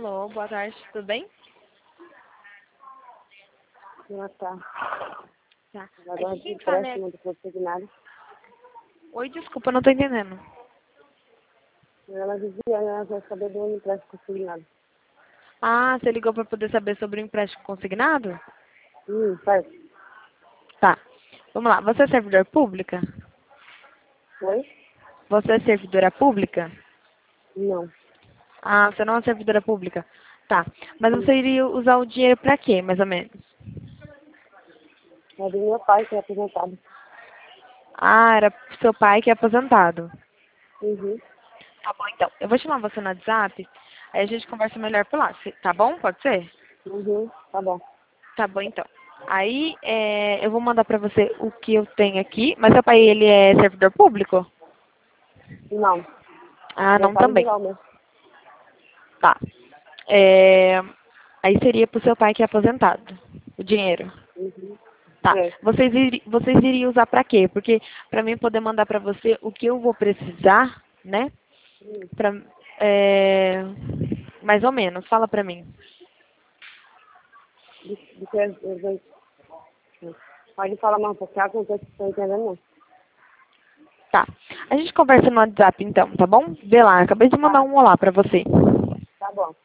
Alô, boa tarde, tudo bem? Ah, tá. Tá. Agora Aqui de quem fala é... empréstimo do consignado. Oi, desculpa, não tô entendendo. Ela dizia, né, ela quer saber do empréstimo consignado. Ah, você ligou para poder saber sobre o empréstimo consignado? Faz. Tá. Vamos lá, você é servidora pública? Oi? Você é servidora pública? Não. Ah, você não é servidora pública? Tá. Mas você iria usar o dinheiro pra quê, mais ou menos? É do meu pai que é aposentado. Ah, era pro seu pai que é aposentado. Uhum. Tá bom, então. Eu vou chamar você no WhatsApp, aí a gente conversa melhor por lá. Tá bom? Pode ser? Uhum. Tá bom. Tá bom, então. Aí, eu vou mandar pra você o que eu tenho aqui. Mas seu pai, ele é servidor público? Não. Ah, Meu não pai também. individual mesmo. Tá. Aí seria pro seu pai que é aposentado, o dinheiro. Uhum. Tá. É. Vocês iriam usar pra quê? Porque pra mim poder mandar pra você o que eu vou precisar, né? Pra, mais ou menos, fala pra mim. De que pode falar mais um pouquinho, que eu não estou entendendo não. Tá. A gente conversa no WhatsApp então, tá bom? Vê lá, acabei de mandar um olá pra você. Tá bom.